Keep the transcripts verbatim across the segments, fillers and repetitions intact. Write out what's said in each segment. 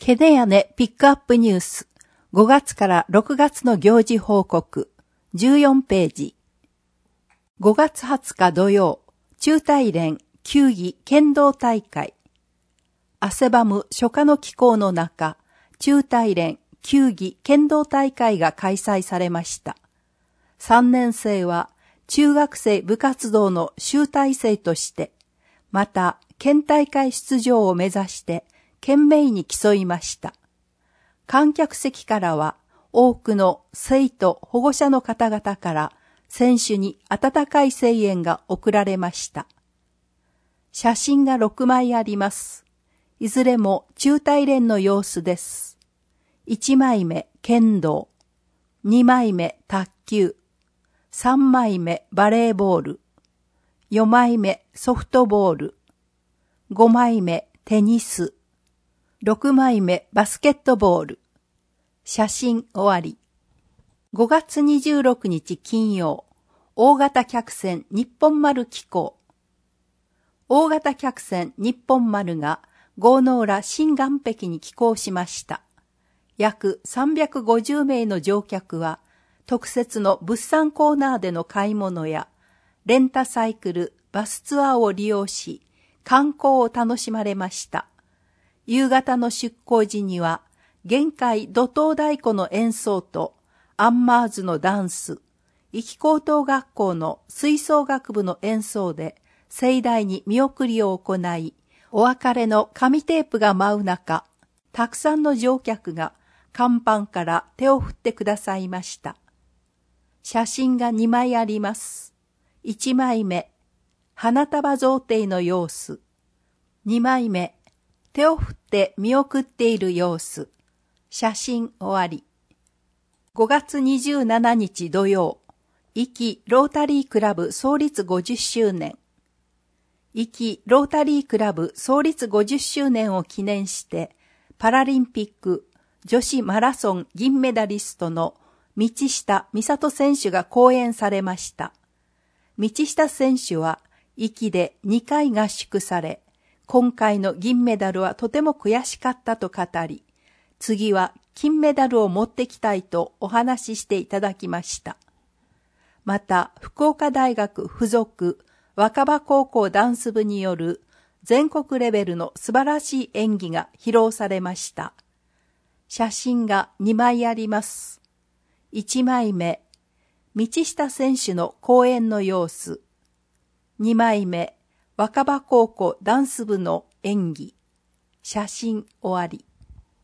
ケネヤネピックアップニュースごがつからろくがつの行事報告じゅうよんページ。ごがつはつか土曜、中大連球技剣道大会。汗ばむ初夏の気候の中、中大連球技剣道大会が開催されました。さんねん生は中学生部活動の集大成として、また県大会出場を目指して懸命に競いました。観客席からは多くの生徒保護者の方々から選手に温かい声援が送られました。写真がろくまいあります。いずれも中大連の様子です。いちまいめ剣道、にまいめ卓球、さんまいめバレーボール、よんまいめソフトボール、ごまいめテニス、ろくまいめバスケットボール。写真終わり。ごがつにじゅうろくにち金曜、大型客船日本丸寄港。大型客船日本丸が郷ノ浦新岸壁に寄港しました。約さんびゃくごじゅうめいの乗客は、特設の物産コーナーでの買い物や、レンタサイクル、バスツアーを利用し、観光を楽しまれました。夕方の出港時には、玄海怒涛太鼓の演奏と、アンマーズのダンス、壱岐高等学校の吹奏楽部の演奏で、盛大に見送りを行い、お別れの紙テープが舞う中、たくさんの乗客が甲板から手を振ってくださいました。写真がにまいあります。いちまいめ、花束贈呈の様子。にまいめ、手を振って見送っている様子。写真終わり。ごがつにじゅうしちにち土曜、壱岐ロータリークラブ創立ごじゅっしゅうねん。壱岐ロータリークラブ創立ごじゅっしゅうねんを記念して、パラリンピック女子マラソン銀メダリストの道下美里選手が講演されました。道下選手は壱岐でにかい合宿され、今回の銀メダルはとても悔しかったと語り、次は金メダルを持ってきたいとお話ししていただきました。また、福岡大学附属若葉高校ダンス部による全国レベルの素晴らしい演技が披露されました。写真がにまいあります。いちまいめ、道下選手の講演の様子。にまいめ、若葉高校ダンス部の演技。写真終わり。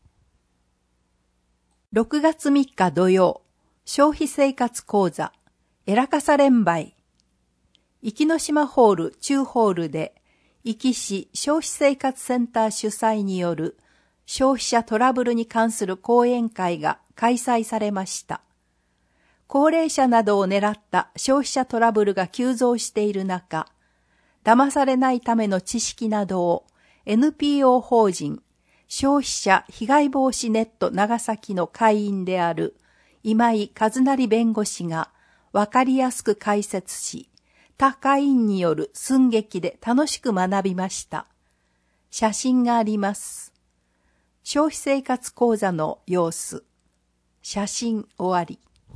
ろくがつみっか土曜、消費生活講座、えらかさ連売。壱岐島ホール中ホールで、壱岐市消費生活センター主催による消費者トラブルに関する講演会が開催されました。高齢者などを狙った消費者トラブルが急増している中、騙されないための知識などを エヌピーオー 法人消費者被害防止ネット長崎の会員である今井和成弁護士がわかりやすく解説し、他会員による寸劇で楽しく学びました。写真があります。消費生活講座の様子。写真終わり。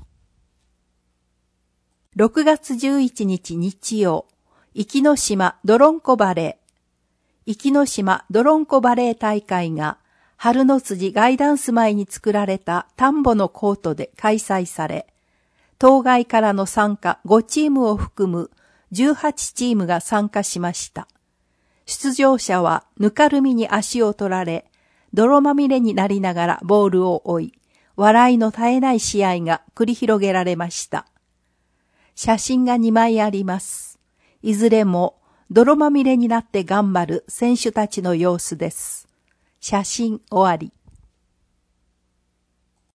ろくがつじゅういちにち日曜、壱岐島どろんこバレー。壱岐島どろんこバレー大会が春の辻ガイダンス前に作られた田んぼのコートで開催され、当該からの参加ごチームを含むじゅうはちチームが参加しました。出場者はぬかるみに足を取られ、泥まみれになりながらボールを追い、笑いの絶えない試合が繰り広げられました。写真がにまいあります。いずれも泥まみれになって頑張る選手たちの様子です。写真終わり。